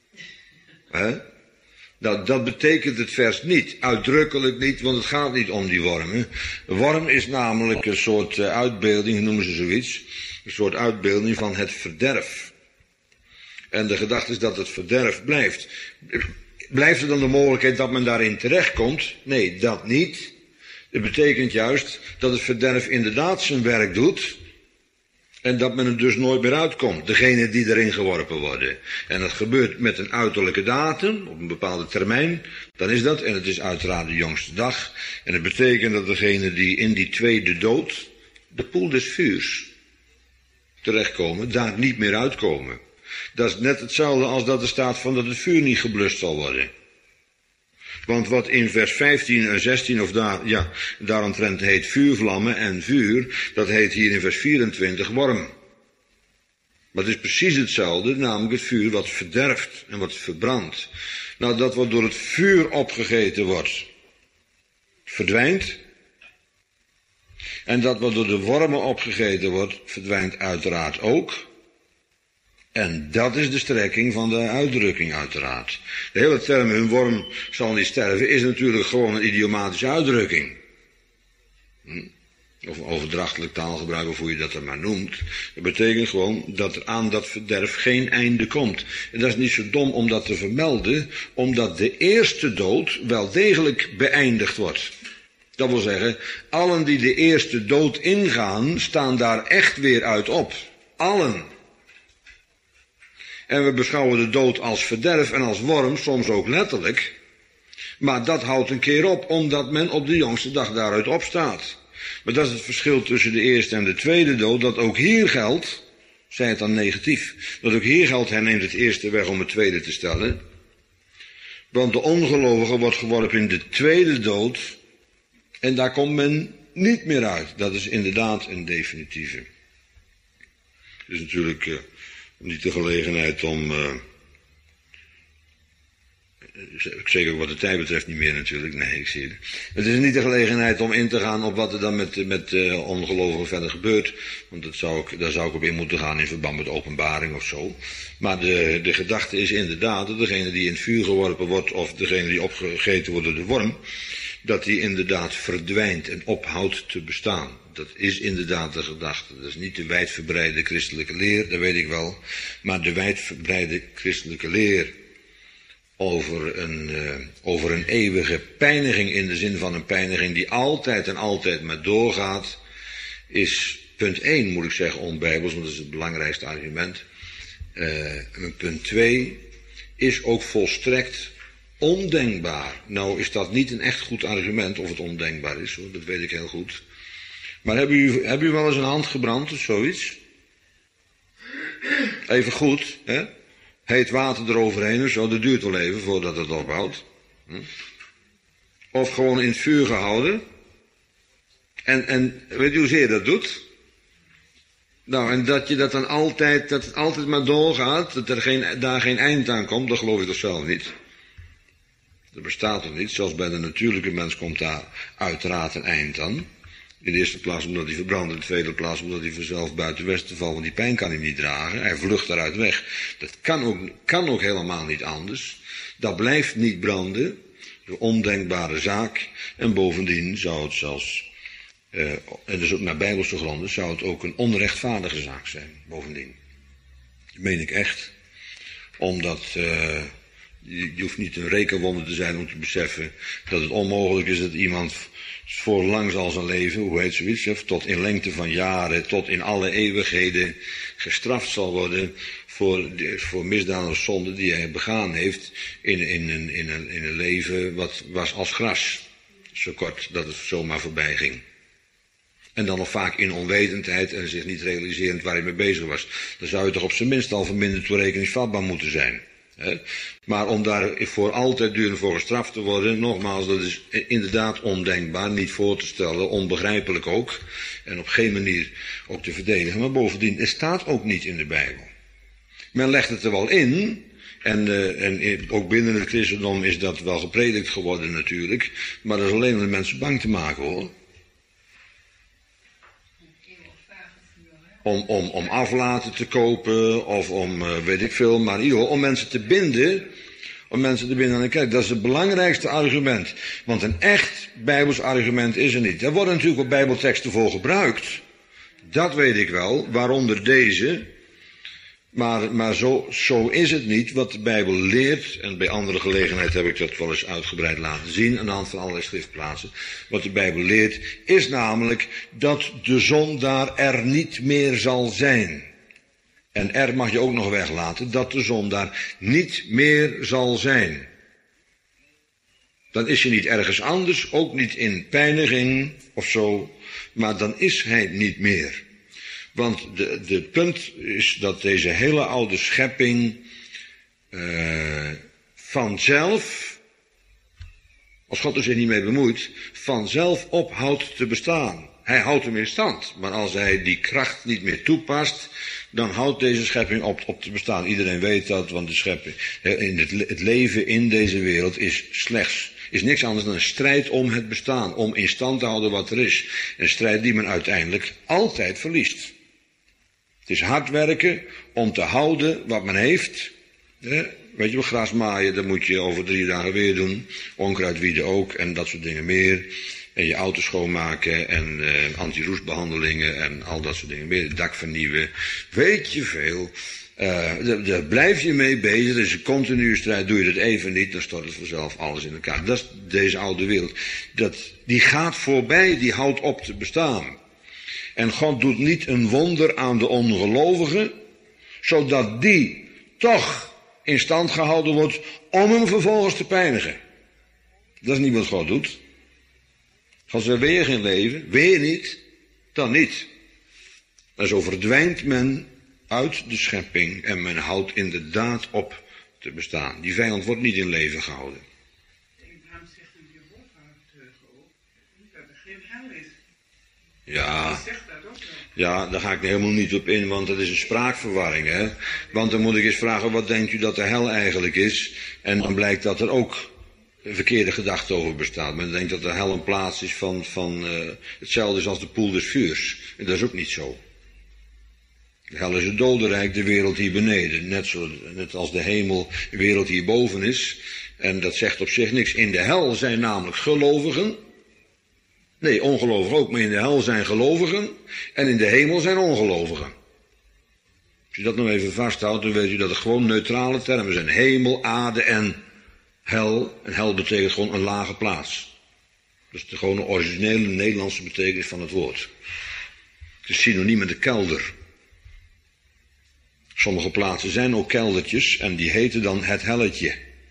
Nou, dat betekent het vers niet. Uitdrukkelijk niet, want het gaat niet om die wormen. Een worm is namelijk een soort uitbeelding, noemen ze zoiets. Een soort uitbeelding van het verderf. En de gedachte is dat het verderf blijft. Blijft er dan de mogelijkheid dat men daarin terechtkomt? Nee, dat niet. Het betekent juist dat het verderf inderdaad zijn werk doet. En dat men er dus nooit meer uitkomt. Degene die erin geworpen worden. En dat gebeurt met een uiterlijke datum, op een bepaalde termijn. Dan is dat, en het is uiteraard de jongste dag. En het betekent dat degene die in die tweede dood, de poel des vuurs, terechtkomen, daar niet meer uitkomen. Dat is net hetzelfde als dat er staat van dat het vuur niet geblust zal worden. Want wat in vers 15 en 16 of daaromtrent heet vuurvlammen en vuur, dat heet hier in vers 24 worm. Maar het is precies hetzelfde, namelijk het vuur wat verderft en wat verbrandt. Nou, dat wat door het vuur opgegeten wordt, verdwijnt. En dat wat door de wormen opgegeten wordt, verdwijnt uiteraard ook. En dat is de strekking van de uitdrukking uiteraard. De hele term een worm zal niet sterven is natuurlijk gewoon een idiomatische uitdrukking. Of overdrachtelijk taalgebruik, of hoe je dat dan maar noemt. Dat betekent gewoon dat er aan dat verderf geen einde komt. En dat is niet zo dom om dat te vermelden, omdat de eerste dood wel degelijk beëindigd wordt. Dat wil zeggen, allen die de eerste dood ingaan, staan daar echt weer uit op. Allen. En we beschouwen de dood als verderf en als worm, soms ook letterlijk. Maar dat houdt een keer op, omdat men op de jongste dag daaruit opstaat. Maar dat is het verschil tussen de eerste en de tweede dood, dat ook hier geldt, zei het dan negatief, dat ook hier geldt, hij neemt het eerste weg om het tweede te stellen. Want de ongelovige wordt geworpen in de tweede dood, en daar komt men niet meer uit. Dat is inderdaad een definitieve. Het is natuurlijk niet de gelegenheid om, zeker wat de tijd betreft niet meer natuurlijk, nee, ik zie het. Het is niet de gelegenheid om in te gaan op wat er dan met ongelovigen verder gebeurt, want daar zou ik op in moeten gaan in verband met openbaring of zo. Maar de gedachte is inderdaad dat degene die in het vuur geworpen wordt, of degene die opgegeten wordt door de worm, dat die inderdaad verdwijnt en ophoudt te bestaan. Dat is inderdaad de gedachte. Dat is niet de wijdverbreide christelijke leer, dat weet ik wel. Maar de wijdverbreide christelijke leer over een eeuwige pijniging, in de zin van een pijniging die altijd en altijd maar doorgaat, is punt 1, moet ik zeggen, onbijbels, want dat is het belangrijkste argument. Punt 2 is ook volstrekt ondenkbaar. Nou is dat niet een echt goed argument of het ondenkbaar is, hoor, dat weet ik heel goed. Maar heb u wel eens een hand gebrand of zoiets? Even goed, hè? Heet water eroverheen of zo, dat duurt wel even voordat het ophoudt. Of gewoon in het vuur gehouden. En weet u hoezeer dat doet? Nou, en dat je dat dan altijd, dat het altijd maar doorgaat, dat er daar geen eind aan komt, dat geloof ik toch zelf niet. Dat bestaat er niet, zelfs bij de natuurlijke mens komt daar uiteraard een eind aan. In de eerste plaats omdat hij verbrandt, in de tweede plaats omdat hij vanzelf buiten westen valt, want die pijn kan hij niet dragen. Hij vlucht daaruit weg. Dat kan ook helemaal niet anders. Dat blijft niet branden. Een ondenkbare zaak. En bovendien zou het zelfs, en dus ook naar bijbelse gronden, zou het ook een onrechtvaardige zaak zijn. Bovendien. Dat meen ik echt. Omdat je hoeft niet een rekenwonder te zijn om te beseffen dat het onmogelijk is dat iemand voor lang zal zijn leven, hoe heet zoiets, tot in lengte van jaren, tot in alle eeuwigheden gestraft zal worden voor misdaden of zonden die hij begaan heeft in een leven wat was als gras. Zo kort dat het zomaar voorbij ging. En dan nog vaak in onwetendheid en zich niet realiserend waar hij mee bezig was. Dan zou je toch op zijn minst al verminderd toerekeningsvatbaar moeten zijn. Hè? Maar om daar voor altijd durend voor gestraft te worden, nogmaals, dat is inderdaad ondenkbaar, niet voor te stellen, onbegrijpelijk ook. En op geen manier ook te verdedigen. Maar bovendien, het staat ook niet in de Bijbel. Men legt het er wel in, en ook binnen het christendom is dat wel gepredikt geworden natuurlijk, maar dat is alleen om de mensen bang te maken hoor. Om aflaten te kopen, of om weet ik veel, maar in ieder geval om mensen te binden, aan de kerk. Dat is het belangrijkste argument. Want een echt Bijbels argument is er niet. Er worden natuurlijk wel Bijbelteksten voor gebruikt. Dat weet ik wel, waaronder deze. Maar zo is het niet wat de Bijbel leert. En bij andere gelegenheid heb ik dat wel eens uitgebreid laten zien aan de hand van allerlei schriftplaatsen. Wat de Bijbel leert is namelijk dat de zondaar er niet meer zal zijn. En er mag je ook nog weglaten dat de zondaar niet meer zal zijn. Dan is hij niet ergens anders, ook niet in pijniging of zo, maar dan is hij niet meer. Want de punt is dat deze hele oude schepping vanzelf, als God er zich niet mee bemoeit, vanzelf ophoudt te bestaan. Hij houdt hem in stand. Maar als hij die kracht niet meer toepast, dan houdt deze schepping op te bestaan. Iedereen weet dat, want de schepping, het leven in deze wereld is niks anders dan een strijd om het bestaan. Om in stand te houden wat er is. Een strijd die men uiteindelijk altijd verliest. Het is hard werken om te houden wat men heeft. Weet je wel, gras maaien, dat moet je over 3 dagen weer doen. Onkruid wieden ook en dat soort dingen meer. En je auto schoonmaken en anti-roestbehandelingen en al dat soort dingen meer. Het dak vernieuwen. Weet je veel. Daar blijf je mee bezig. Het is een continue strijd. Doe je dat even niet, dan stort het vanzelf alles in elkaar. Dat is deze oude wereld. Die gaat voorbij, die houdt op te bestaan. En God doet niet een wonder aan de ongelovigen, zodat die toch in stand gehouden wordt om hem vervolgens te pijnigen. Dat is niet wat God doet. God zegt, wil je geen leven? Wil je niet? Dan niet. En zo verdwijnt men uit de schepping en men houdt inderdaad op te bestaan. Die vijand wordt niet in leven gehouden. Abraham zegt in die Wolfhardteugel ook dat er geen hel is. Ja. Die zegt dat ook wel. Ja, daar ga ik helemaal niet op in, want dat is een spraakverwarring, hè. Want dan moet ik eens vragen, wat denkt u dat de hel eigenlijk is? En dan blijkt dat er ook een verkeerde gedachte over bestaat. Men denkt dat de hel een plaats is van hetzelfde is als de poel des vuurs. En dat is ook niet zo. De hel is het dodenrijk, de wereld hier beneden. Net als de hemel, de wereld hierboven is. En dat zegt op zich niks. In de hel zijn namelijk gelovigen. Nee, ongelovigen ook, maar in de hel zijn gelovigen. En in de hemel zijn ongelovigen. Als je dat nou even vasthoudt, dan weet u dat er gewoon neutrale termen zijn. Hemel, aarde en hel. En hel betekent gewoon een lage plaats. Dat is de gewone originele Nederlandse betekenis van het woord. Het is synoniem met de kelder. Sommige plaatsen zijn ook keldertjes en die heten dan het helletje.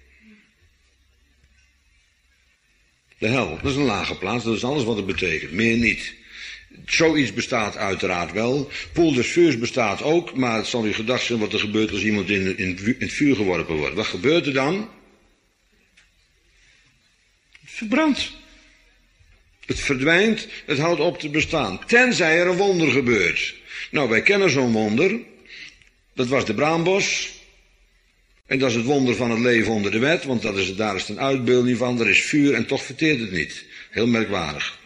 De hel, dat is een lage plaats, dat is alles wat het betekent, meer niet. Zoiets bestaat uiteraard wel. Poel des vuurs bestaat ook, maar het zal u gedacht zijn wat er gebeurt als iemand in het vuur geworpen wordt. Wat gebeurt er dan? Het verbrandt. Het verdwijnt, het houdt op te bestaan. Tenzij er een wonder gebeurt. Nou, wij kennen zo'n wonder. Dat was de braambos. En dat is het wonder van het leven onder de wet, want daar is het een uitbeelding van. Er is vuur en toch verteert het niet. Heel merkwaardig.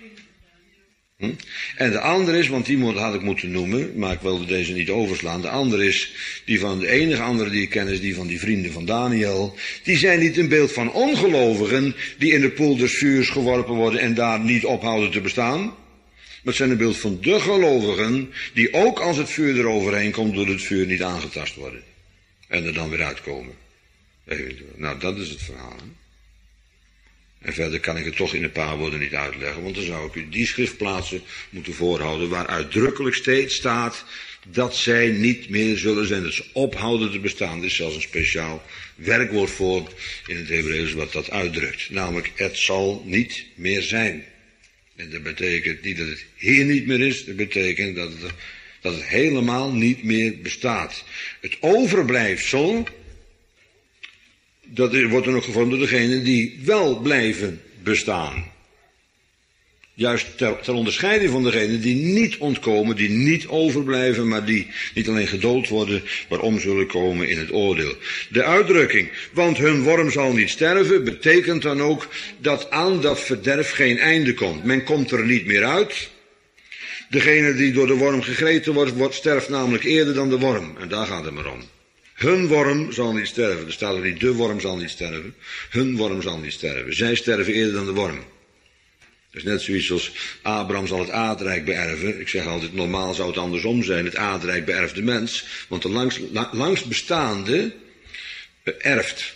En de andere is, want die had ik moeten noemen, maar ik wilde deze niet overslaan. De andere is, de enige andere die ik ken is die van die vrienden van Daniel. Die zijn niet een beeld van ongelovigen die in de poel des vuurs geworpen worden en daar niet ophouden te bestaan. Maar het zijn een beeld van de gelovigen die ook als het vuur eroverheen komt door het vuur niet aangetast worden. En er dan weer uitkomen. Nou, dat is het verhaal. Hè? En verder kan ik het toch in een paar woorden niet uitleggen, want dan zou ik u die schriftplaatsen moeten voorhouden waar uitdrukkelijk steeds staat dat zij niet meer zullen zijn, dat ze ophouden te bestaan. Er is zelfs een speciaal werkwoord voor in het Hebreeuws wat dat uitdrukt. Namelijk, het zal niet meer zijn. En dat betekent niet dat het hier niet meer is, dat betekent dat het helemaal niet meer bestaat. Het overblijfsel, dat wordt dan ook gevormd door degenen die wel blijven bestaan. Juist ter onderscheiding van degenen die niet ontkomen, die niet overblijven, maar die niet alleen gedood worden, maar om zullen komen in het oordeel. De uitdrukking, want hun worm zal niet sterven, betekent dan ook dat aan dat verderf geen einde komt. Men komt er niet meer uit. Degene die door de worm gegreten wordt, sterft namelijk eerder dan de worm. En daar gaat het maar om. Hun worm zal niet sterven. Er staat er niet, de worm zal niet sterven. Hun worm zal niet sterven. Zij sterven eerder dan de worm. Dat is net zoiets als Abraham zal het aardrijk beërven. Ik zeg altijd, normaal zou het andersom zijn. Het aardrijk beërft de mens. Want de langst bestaande erft.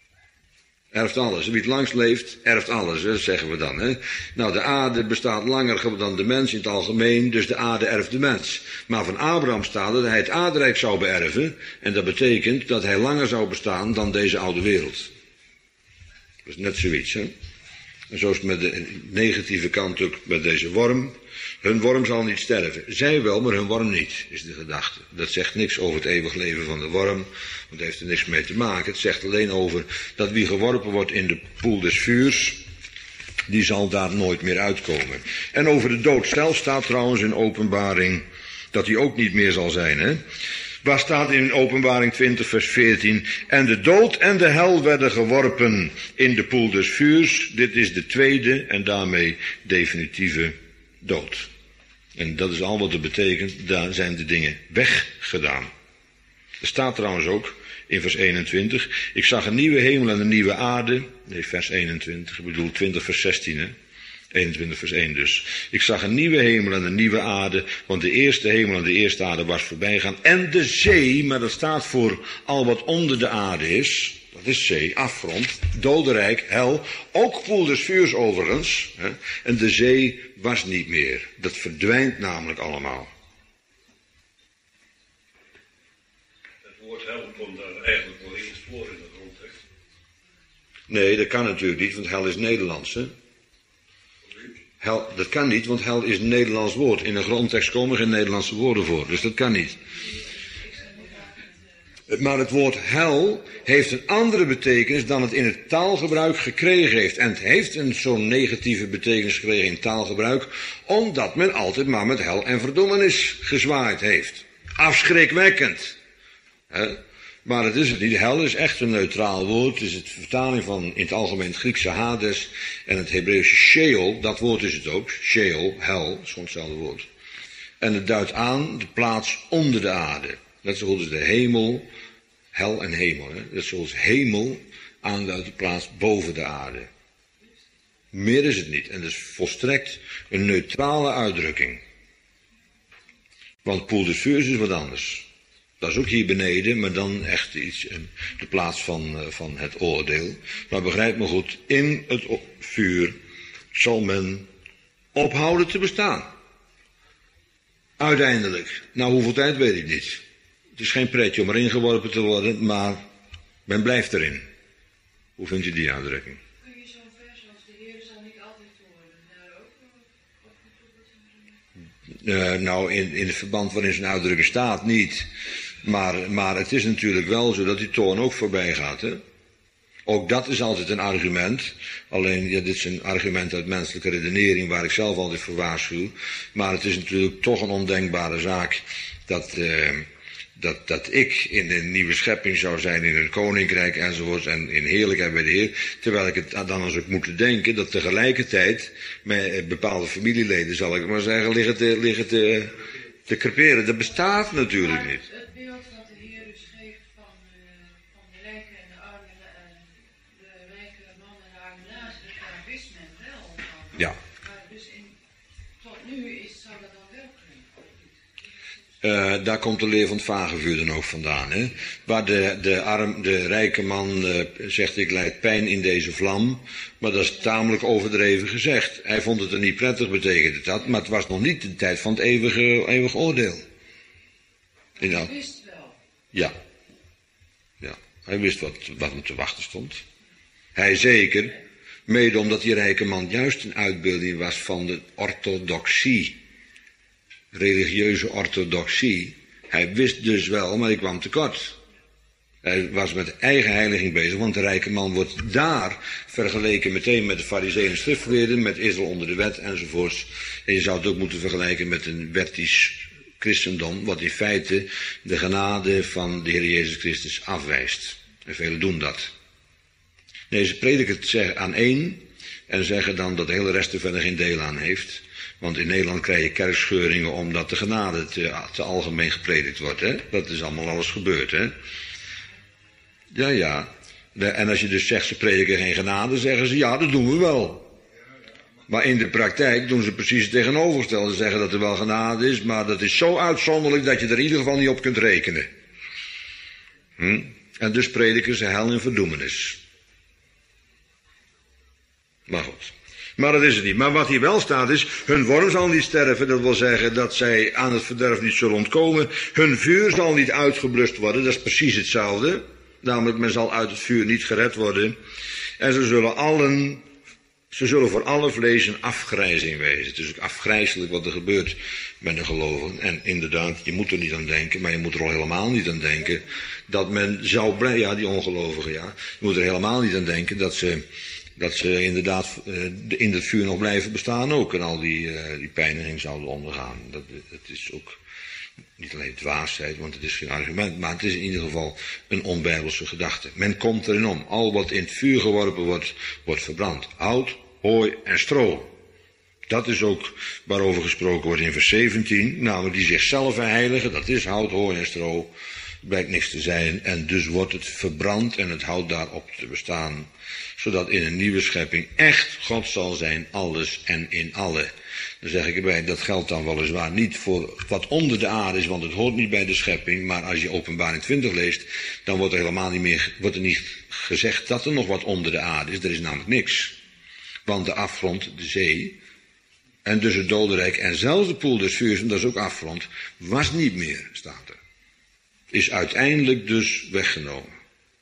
Erft alles. Wie het langst leeft, erft alles. Dat zeggen we dan. Hè? Nou, de aarde bestaat langer dan de mens in het algemeen. Dus de aarde erft de mens. Maar van Abraham staat dat hij het aardrijk zou beërven. En dat betekent dat hij langer zou bestaan dan deze oude wereld. Dat is net zoiets, hè. En zo is het met de negatieve kant ook met deze worm. Hun worm zal niet sterven. Zij wel, maar hun worm niet, is de gedachte. Dat zegt niks over het eeuwig leven van de worm, want daar heeft er niks mee te maken. Het zegt alleen over dat wie geworpen wordt in de poel des vuurs, die zal daar nooit meer uitkomen. En over de dood zelf staat trouwens in Openbaring dat die ook niet meer zal zijn, hè. Waar staat in Openbaring 20 vers 14, en de dood en de hel werden geworpen in de poel des vuurs. Dit is de tweede en daarmee definitieve dood. En dat is al wat het betekent, daar zijn de dingen weggedaan. Er staat trouwens ook in vers 21, ik zag een nieuwe hemel en een nieuwe aarde. Nee, vers 21, ik bedoel 20 vers 16, hè. 21 vers 1 dus. Ik zag een nieuwe hemel en een nieuwe aarde, want de eerste hemel en de eerste aarde was voorbijgaan. En de zee, maar dat staat voor al wat onder de aarde is. Dat is zee, afgrond, dodenrijk, hel, ook poel des vuurs overigens. Hè? En de zee was niet meer. Dat verdwijnt namelijk allemaal. Het woord hel komt daar eigenlijk wel eens voor in de grondtekst. Nee, dat kan natuurlijk niet, want hel is Nederlands, hè. Hel, dat kan niet, want hel is een Nederlands woord. In een grondtekst komen geen Nederlandse woorden voor, dus dat kan niet. Maar het woord hel heeft een andere betekenis dan het in het taalgebruik gekregen heeft. En het heeft een zo'n negatieve betekenis gekregen in taalgebruik, omdat men altijd maar met hel en verdoemenis gezwaaid heeft. Afschrikwekkend. Maar dat is het niet. Hel is echt een neutraal woord. Het is het vertaling van in het algemeen het Griekse Hades en het Hebreeuwse Sheol. Dat woord is het ook. Sheol, hel, dat is gewoon hetzelfde woord. En het duidt aan de plaats onder de aarde. Net zoals de hemel, hel en hemel. Hè? Net zoals hemel aanduidt de plaats boven de aarde. Meer is het niet. En dat is volstrekt een neutrale uitdrukking. Want poel des vuurs is wat anders. Dat is ook hier beneden, maar dan echt iets, de plaats van het oordeel. Maar begrijp me goed, in het vuur zal men ophouden te bestaan. Uiteindelijk. Nou, hoeveel tijd weet ik niet. Het is geen pretje om erin geworpen te worden, maar men blijft erin. Hoe vind je die uitdrukking? Kun je zo'n vers als de Heer zal niet altijd worden daar ook op? Nou, in het verband waarin zijn uitdrukking staat, niet. Maar het is natuurlijk wel zo dat die toorn ook voorbij gaat. Hè? Ook dat is altijd een argument. Alleen, ja, dit is een argument uit menselijke redenering waar ik zelf altijd voor waarschuw. Maar het is natuurlijk toch een ondenkbare zaak dat ik in een nieuwe schepping zou zijn, in een koninkrijk enzovoort en in heerlijkheid bij de Heer. Terwijl ik het dan als ik moet denken dat tegelijkertijd met bepaalde familieleden, zal ik maar zeggen, liggen te creperen. Dat bestaat natuurlijk niet. Het beeld wat de Heer dus geeft van de rijke en de arme, de rijke man en de arme Lazarus, daar wist men wel van. Ja. Maar dus tot nu zou dat dan wel kunnen. Daar komt de leer van het vagevuur dan ook vandaan. Hè? Waar de rijke man zegt, ik lijd pijn in deze vlam. Maar dat is tamelijk overdreven gezegd. Hij vond het er niet prettig, betekende dat. Maar het was nog niet de tijd van het eeuwig oordeel. Hij wist wel. Ja. Hij wist wat hem te wachten stond. Hij zeker. Mede omdat die rijke man juist een uitbeelding was van de orthodoxie. Religieuze orthodoxie. Hij wist dus wel, maar hij kwam tekort. Hij was met eigen heiliging bezig, want de rijke man wordt daar vergeleken meteen met de farizeeën en schriftgeleerden, met Israël onder de wet enzovoorts. En je zou het ook moeten vergelijken met een wettisch christendom, wat in feite de genade van de Heer Jezus Christus afwijst. En velen doen dat. Nee, ze prediken het aan één en zeggen dan dat de hele rest er verder geen deel aan heeft. Want in Nederland krijg je kerkscheuringen omdat de genade te algemeen gepredikt wordt. Hè? Dat is allemaal alles gebeurd. Hè? Ja. En als je dus zegt ze prediken geen genade, zeggen ze ja, dat doen we wel. Maar in de praktijk doen ze precies het tegenovergestelde. Ze zeggen dat er wel genade is, maar dat is zo uitzonderlijk dat je er in ieder geval niet op kunt rekenen. En dus prediken ze hel en verdoemenis. Maar goed. Maar dat is het niet. Maar wat hier wel staat is, hun worm zal niet sterven. Dat wil zeggen dat zij aan het verderf niet zullen ontkomen. Hun vuur zal niet uitgeblust worden. Dat is precies hetzelfde. Namelijk, men zal uit het vuur niet gered worden. En ze zullen voor alle vlees een afgrijzing wezen. Het is ook afgrijzelijk wat er gebeurt met de gelovigen. En inderdaad, je moet er niet aan denken, maar je moet er al helemaal niet aan denken dat men zou blijven, ja, die ongelovigen, ja. Je moet er helemaal niet aan denken dat ze inderdaad in het vuur nog blijven bestaan ook. En al die pijniging zouden ondergaan. Het is ook niet alleen dwaasheid, want het is geen argument, maar het is in ieder geval een onbijbelse gedachte. Men komt erin om. Al wat in het vuur geworpen wordt, wordt verbrand. Hout, hooi en stro. Dat is ook waarover gesproken wordt in vers 17. Namelijk die zichzelf verheiligen, dat is hout, hooi en stro. Blijkt niks te zijn en dus wordt het verbrand en het houdt daarop te bestaan. Zodat in een nieuwe schepping echt God zal zijn, alles en in alle. Dan zeg ik erbij, dat geldt dan weliswaar niet voor wat onder de aarde is, want het hoort niet bij de schepping. Maar als je Openbaring 20 leest, dan wordt er helemaal niet meer, wordt er niet gezegd dat er nog wat onder de aarde is. Er is namelijk niks. Want de afgrond, de zee, en dus het dodenrijk en zelfs de poel des vuurs, dat is ook afgrond, was niet meer, staat er. Is uiteindelijk dus weggenomen.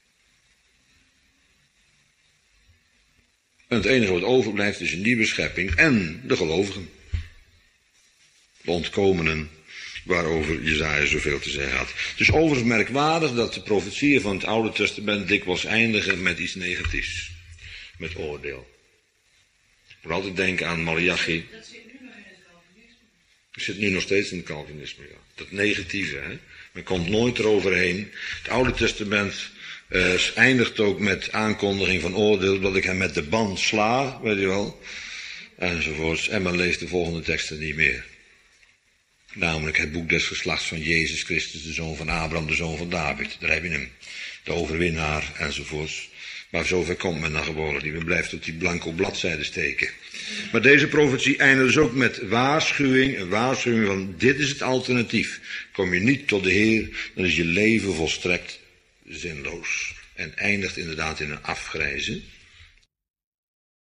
En het enige wat overblijft is een nieuwe schepping en de gelovigen. De ontkomenen waarover Jesaja zoveel te zeggen had. Het is overigens merkwaardig dat de profetieën van het Oude Testament dikwijls eindigen met iets negatiefs. Met oordeel. Ik moet altijd denken aan Malachi. Dat zit nu nog in het Calvinisme. Het zit nu nog steeds in het Calvinisme, ja. Dat negatieve, hè. Men komt nooit eroverheen. Het Oude Testament eindigt ook met aankondiging van oordeel, dat ik hem met de band sla, weet je wel, enzovoorts. En men leest de volgende teksten niet meer. Namelijk het boek des geslachts van Jezus Christus, de zoon van Abraham, de zoon van David. Daar heb je hem. De overwinnaar, enzovoorts. Maar zover komt men dan gewoon niet. Men blijft op die blanco bladzijde steken. Maar deze profetie eindigt dus ook met waarschuwing. Een waarschuwing van dit is het alternatief. Kom je niet tot de Heer, dan is je leven volstrekt zinloos. En eindigt inderdaad in een afgrijzen.